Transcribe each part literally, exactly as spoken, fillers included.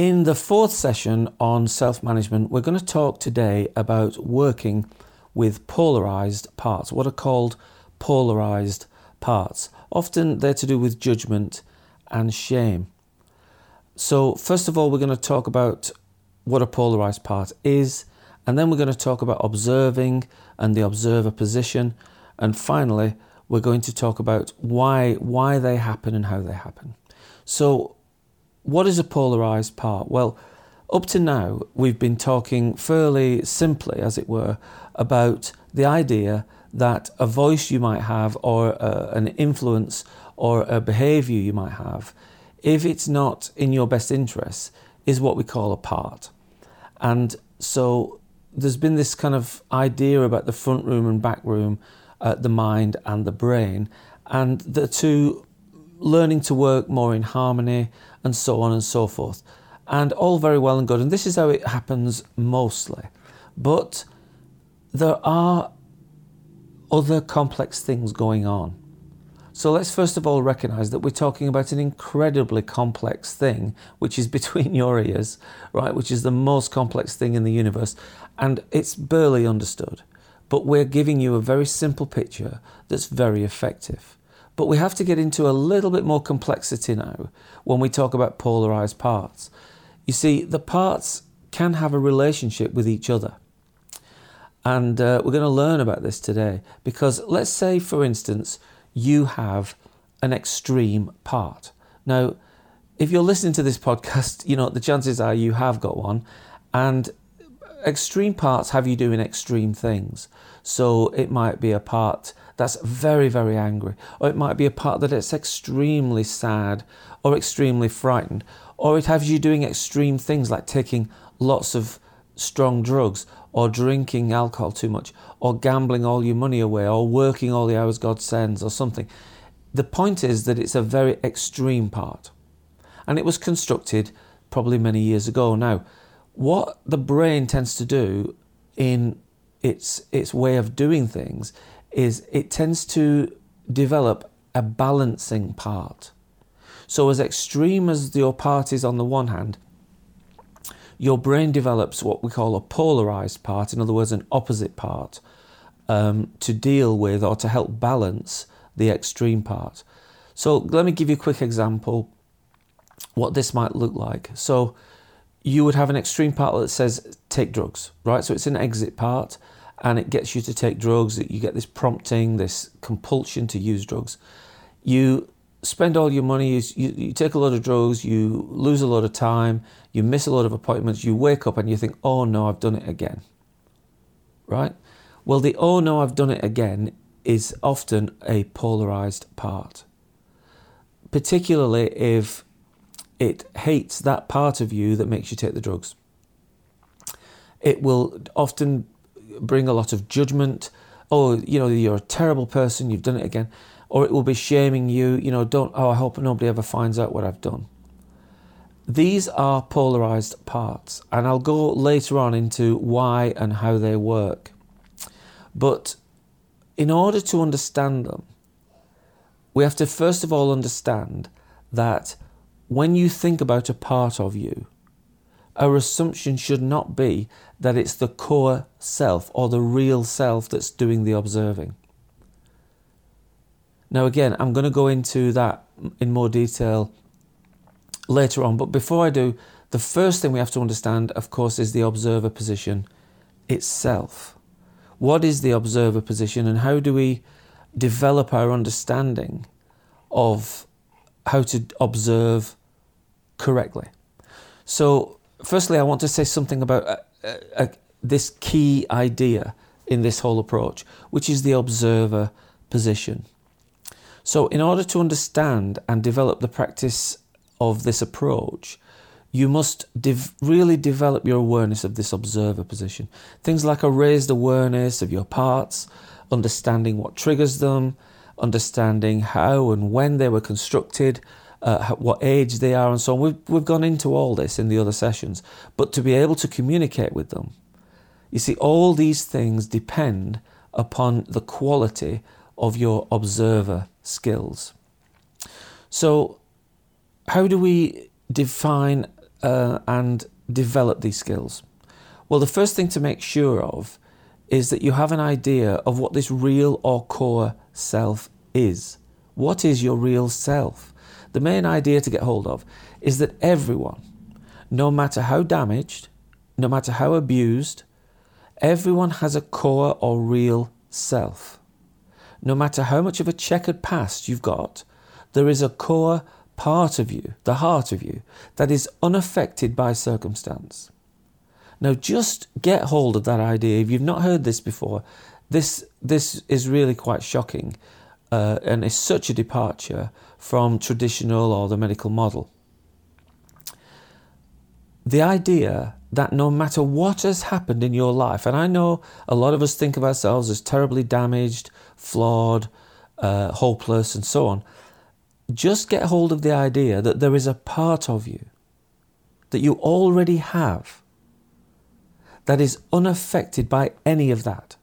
In the fourth session on self-management, we're going to talk today about working with polarized parts, what are called polarized parts. Often they're to do with judgment and shame. So first of all, we're going to talk about what a polarized part is, and then we're going to talk about observing and the observer position, and finally we're going to talk about why why they happen and how they happen. So what is a polarized part? Well, up to now we've been talking fairly simply, as it were, about the idea that a voice you might have, or uh, an influence or a behavior you might have, if it's not in your best interests, is what we call a part. And so there's been this kind of idea about the front room and back room, uh, the mind and the brain, and the two learning to work more in harmony, and so on and so forth. And all very well and good, and this is how it happens mostly. But there are other complex things going on. So let's first of all recognise that we're talking about an incredibly complex thing, which is between your ears, right, which is the most complex thing in the universe, and it's barely understood. But we're giving you a very simple picture that's very effective. But we have to get into a little bit more complexity now when we talk about polarised parts. You see, the parts can have a relationship with each other. And uh, we're going to learn about this today, because let's say, for instance, you have an extreme part. Now, if you're listening to this podcast, you know, the chances are you have got one, and extreme parts have you doing extreme things. So it might be a part that's very, very angry, or it might be a part that is extremely sad or extremely frightened, or it has you doing extreme things like taking lots of strong drugs, or drinking alcohol too much, or gambling all your money away, or working all the hours God sends, or something. The point is that it's a very extreme part, and it was constructed probably many years ago. Now, what the brain tends to do in its its way of doing things is it tends to develop a balancing part. So as extreme as your part is on the one hand, your brain develops what we call a polarized part, in other words, an opposite part, um, to deal with or to help balance the extreme part. So let me give you a quick example what this might look like. So you would have an extreme part that says take drugs, right? So it's an exit part, and it gets you to take drugs. You get this prompting, this compulsion to use drugs. You spend all your money, you, you, you take a lot of drugs, you lose a lot of time, you miss a lot of appointments, you wake up and you think, oh no, I've done it again, right? Well, the oh no, I've done it again is often a polarized part, particularly if it hates that part of you that makes you take the drugs. It will often bring a lot of judgment. Oh, you know, you're a terrible person, you've done it again. Or it will be shaming you, you know, don't, oh, I hope nobody ever finds out what I've done. These are polarized parts, and I'll go later on into why and how they work. But in order to understand them, we have to first of all understand that when you think about a part of you, our assumption should not be that it's the core self or the real self that's doing the observing. Now again, I'm going to go into that in more detail later on, but before I do, the first thing we have to understand, of course, is the observer position itself. What is the observer position, and how do we develop our understanding of how to observe correctly? So firstly, I want to say something about uh, uh, this key idea in this whole approach, which is the observer position. So in order to understand and develop the practice of this approach, you must dev- really develop your awareness of this observer position. Things like a raised awareness of your parts, understanding what triggers them, understanding how and when they were constructed, uh, what age they are, and so on. We've, we've gone into all this in the other sessions. But to be able to communicate with them, you see, all these things depend upon the quality of your observer skills. So how do we define uh, and develop these skills? Well, the first thing to make sure of is that you have an idea of what this real or core self is. What is your real self? The main idea to get hold of is that everyone, no matter how damaged, no matter how abused, everyone has a core or real self. No matter how much of a checkered past you've got, there is a core part of you, the heart of you, that is unaffected by circumstance. Now just get hold of that idea. If you've not heard this before, this this is really quite shocking, uh, and it's such a departure from traditional or the medical model. The idea that no matter what has happened in your life, and I know a lot of us think of ourselves as terribly damaged, flawed, uh, hopeless, and so on, just get hold of the idea that there is a part of you that you already have that is unaffected by any of that.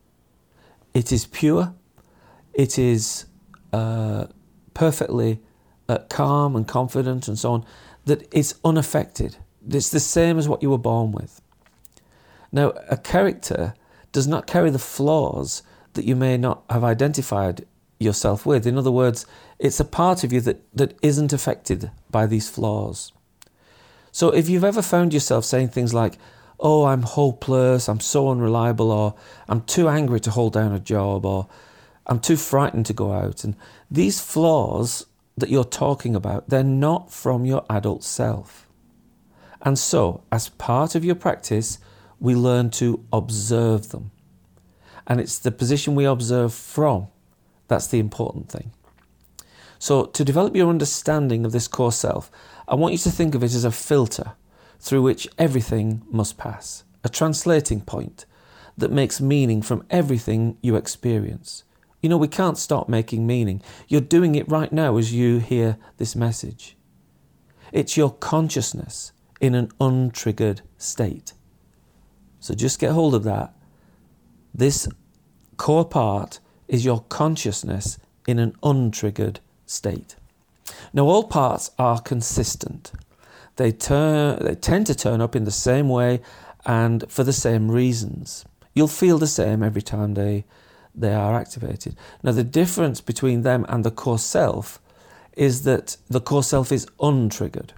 It is pure, it is uh, perfectly uh, calm and confident and so on, that it's unaffected. It's the same as what you were born with. Now, a character does not carry the flaws that you may not have identified yourself with. In other words, it's a part of you that, that isn't affected by these flaws. So if you've ever found yourself saying things like, oh, I'm hopeless, I'm so unreliable, or I'm too angry to hold down a job, or I'm too frightened to go out, and these flaws that you're talking about, they're not from your adult self. And so, as part of your practice, we learn to observe them. And it's the position we observe from that's the important thing. So, to develop your understanding of this core self, I want you to think of it as a filter through which everything must pass, a translating point that makes meaning from everything you experience. You know, we can't stop making meaning. You're doing it right now as you hear this message. It's your consciousness in an untriggered state. So just get hold of that. This core part is your consciousness in an untriggered state. Now, all parts are consistent. They turn, they tend to turn up in the same way and for the same reasons. You'll feel the same every time they, they are activated. Now, the difference between them and the core self is that the core self is untriggered.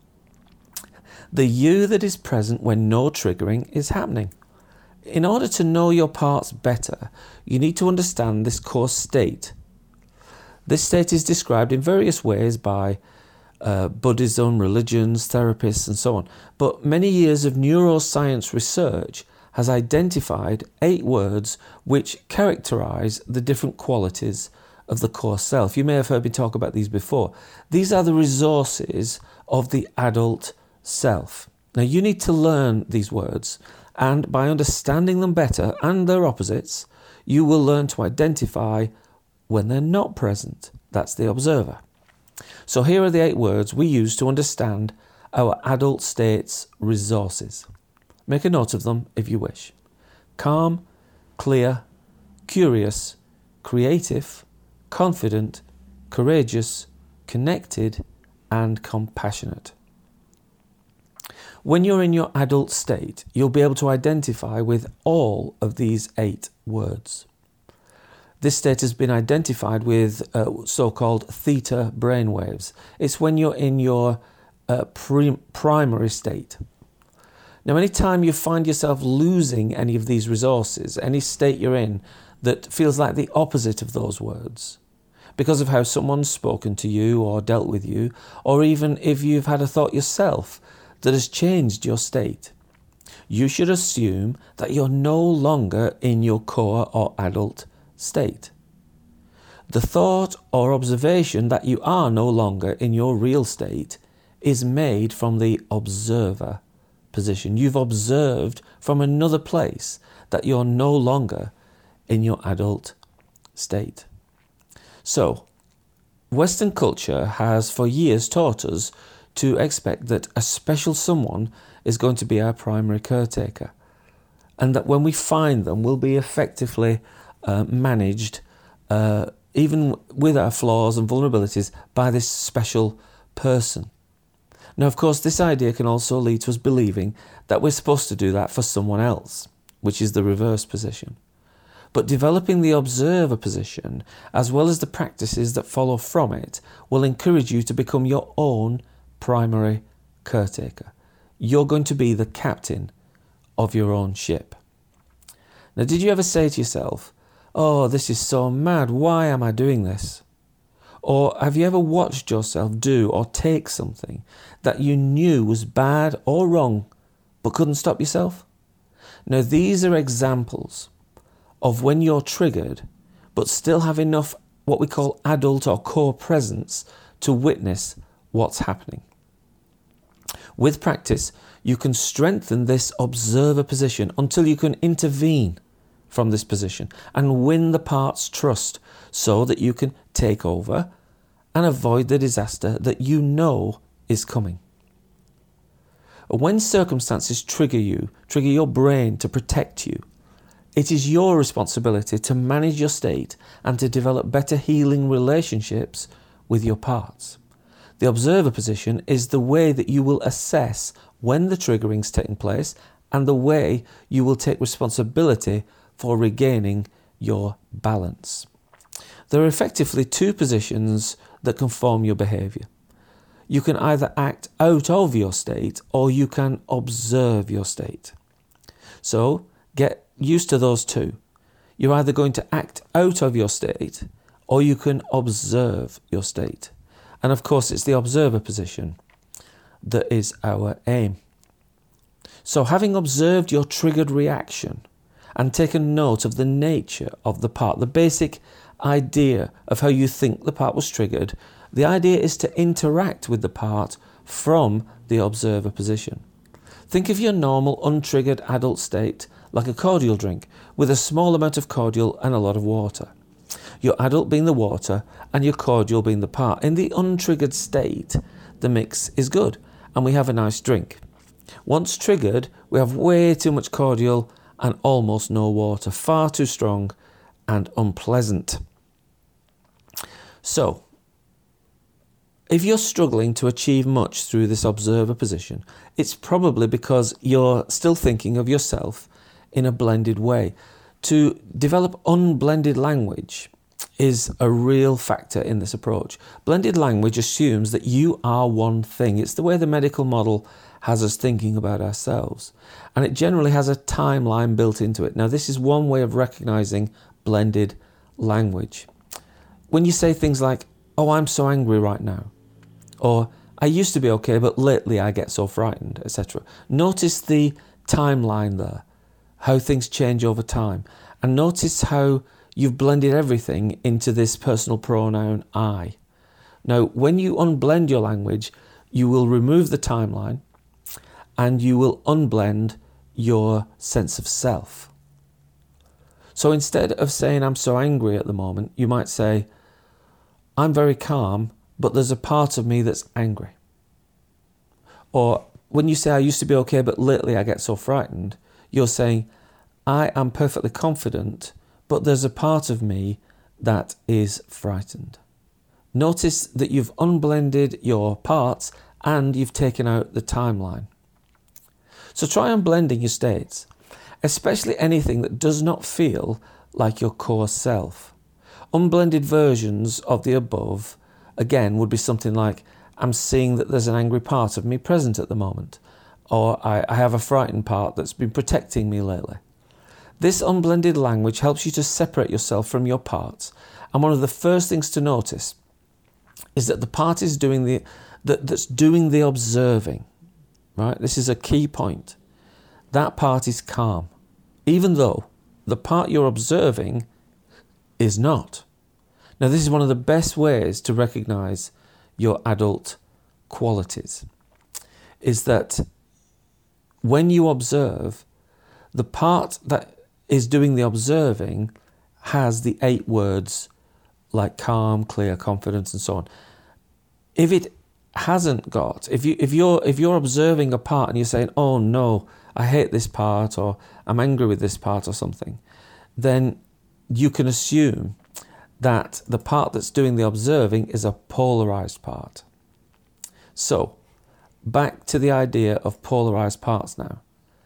The you that is present when no triggering is happening. In order to know your parts better, you need to understand this core state. This state is described in various ways by uh, Buddhism, religions, therapists, and so on. But many years of neuroscience research has identified eight words which characterize the different qualities of the core self. You may have heard me talk about these before. These are the resources of the adult self. Now, you need to learn these words, and by understanding them better and their opposites, you will learn to identify when they're not present. That's the observer. So here are the eight words we use to understand our adult state's resources. Make a note of them if you wish. Calm, clear, curious, creative, confident, courageous, connected, and compassionate. When you're in your adult state, you'll be able to identify with all of these eight words. This state has been identified with uh, so-called theta brainwaves. It's when you're in your uh, pre- primary state. Now, anytime you find yourself losing any of these resources, any state you're in that feels like the opposite of those words, because of how someone's spoken to you or dealt with you, or even if you've had a thought yourself that has changed your state, you should assume that you're no longer in your core or adult state. The thought or observation that you are no longer in your real state is made from the observer position. You've observed from another place that you're no longer in your adult state. So, Western culture has for years taught us to expect that a special someone is going to be our primary caretaker, and that when we find them, we'll be effectively uh, managed, uh, even with our flaws and vulnerabilities, by this special person. Now, of course, this idea can also lead to us believing that we're supposed to do that for someone else, which is the reverse position. But developing the observer position, as well as the practices that follow from it, will encourage you to become your own primary caretaker. You're going to be the captain of your own ship. Now, did you ever say to yourself, "Oh, this is so mad, why am I doing this?" Or have you ever watched yourself do or take something that you knew was bad or wrong, but couldn't stop yourself? Now, these are examples of when you're triggered, but still have enough what we call adult or core presence to witness what's happening. With practice, you can strengthen this observer position until you can intervene from this position and win the part's trust so that you can take over and avoid the disaster that you know is coming. When circumstances trigger you, trigger your brain to protect you, it is your responsibility to manage your state and to develop better healing relationships with your parts. The observer position is the way that you will assess when the triggering is taking place and the way you will take responsibility for regaining your balance. There are effectively two positions that can form your behaviour. You can either act out of your state or you can observe your state. So get used to those two. You're either going to act out of your state or you can observe your state. And of course, it's the observer position that is our aim. So having observed your triggered reaction and taken note of the nature of the part, the basic idea of how you think the part was triggered, the idea is to interact with the part from the observer position. Think of your normal untriggered adult state like a cordial drink with a small amount of cordial and a lot of water. Your adult being the water and your cordial being the part. In the untriggered state, the mix is good and we have a nice drink. Once triggered, we have way too much cordial and almost no water, far too strong and unpleasant. So, if you're struggling to achieve much through this observer position, it's probably because you're still thinking of yourself in a blended way. To develop unblended language is a real factor in this approach. Blended language assumes that you are one thing. It's the way the medical model has us thinking about ourselves. And it generally has a timeline built into it. Now, this is one way of recognizing blended language. When you say things like, "Oh, I'm so angry right now," or "I used to be okay, but lately I get so frightened," et cetera. Notice the timeline there, how things change over time. And notice how you've blended everything into this personal pronoun I. Now, when you unblend your language, you will remove the timeline and you will unblend your sense of self. So instead of saying, "I'm so angry at the moment," you might say, "I'm very calm, but there's a part of me that's angry." Or when you say, "I used to be okay, but lately I get so frightened," you're saying, "I am perfectly confident, but there's a part of me that is frightened." Notice that you've unblended your parts and you've taken out the timeline. So try unblending your states, especially anything that does not feel like your core self. Unblended versions of the above, again, would be something like, "I'm seeing that there's an angry part of me present at the moment," or I, I have a frightened part that's been protecting me lately. This unblended language helps you to separate yourself from your parts. And one of the first things to notice is that the part is doing the that, that's doing the observing. Right? This is a key point. That part is calm, even though the part you're observing is not. Now, this is one of the best ways to recognize your adult qualities, is that when you observe, the part that is doing the observing has the eight words like calm, clear, confidence, and so on. If it hasn't got, if you if you're if you're observing a part and you're saying, "Oh no, I hate this part," or "I'm angry with this part," or something, then you can assume that the part that's doing the observing is a polarized part. So back to the idea of polarized parts now.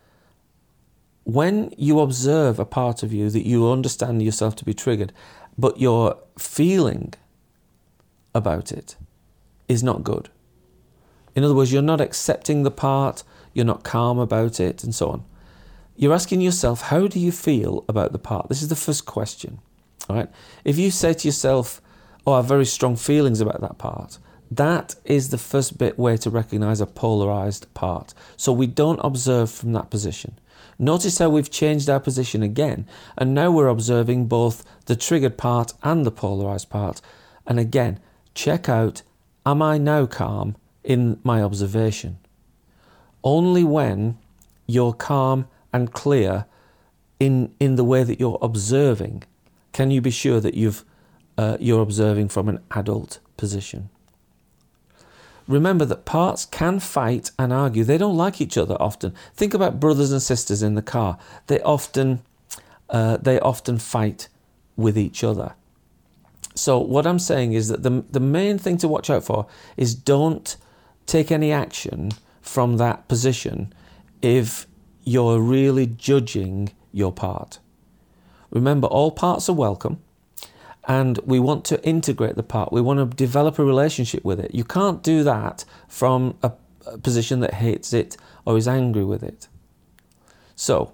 When you observe a part of you that you understand yourself to be triggered, but your feeling about it is not good. In other words, you're not accepting the part, you're not calm about it, and so on. You're asking yourself, how do you feel about the part? This is the first question. All right? If you say to yourself, oh, I have very strong feelings about that part, that is the first bit way to recognize a polarized part. So we don't observe from that position. Notice how we've changed our position again, and now we're observing both the triggered part and the polarized part. And again, check out, am I now calm in my observation? Only when you're calm and clear in, in the way that you're observing can you be sure that you've, uh, you're observing from an adult position. Remember that parts can fight and argue. They don't like each other often. Think about brothers and sisters in the car. They often, uh, they often fight with each other. So what I'm saying is that the, the main thing to watch out for is don't take any action from that position if you're really judging your part. Remember, all parts are welcome, and we want to integrate the part. We want to develop a relationship with it. You can't do that from a, a position that hates it or is angry with it. So,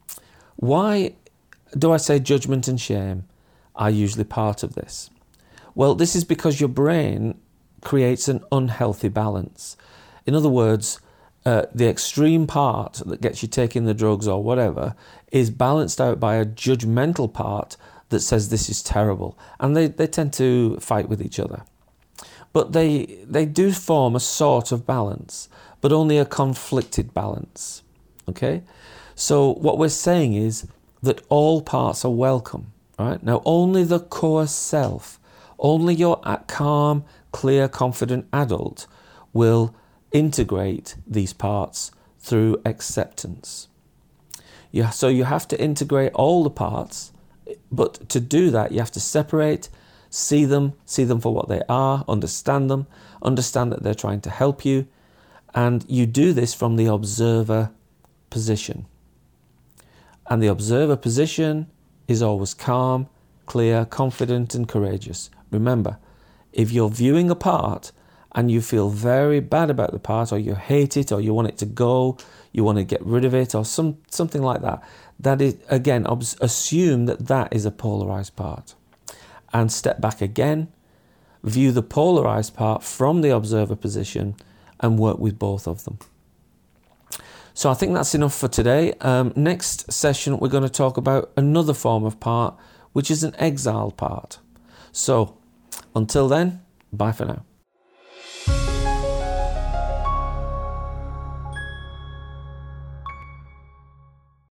why do I say judgment and shame are usually part of this? Well, this is because your brain creates an unhealthy balance. In other words, uh, the extreme part that gets you taking the drugs or whatever is balanced out by a judgmental part that says this is terrible. And they, they tend to fight with each other. But they, they do form a sort of balance, but only a conflicted balance. Okay? So what we're saying is that all parts are welcome. Right? Now, only the core self, only your calm, clear, confident adult will integrate these parts through acceptance. Yeah, so you have to integrate all the parts, but to do that, you have to separate, see them, see them for what they are, understand them, understand that they're trying to help you, and you do this from the observer position. And the observer position is always calm, clear, confident, and courageous. Remember, if you're viewing a part and you feel very bad about the part, or you hate it, or you want it to go, you want to get rid of it, or some something like that, that is, again, assume that that is a polarized part. And step back again, view the polarized part from the observer position, and work with both of them. So I think that's enough for today. Um, next session, we're going to talk about another form of part, which is an exiled part. So until then, bye for now.